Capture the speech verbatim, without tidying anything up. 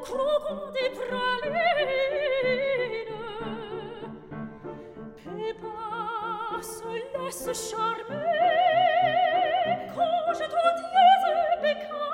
croquant des pralines. Pépin se laisse charmer quand je te dièse bécane.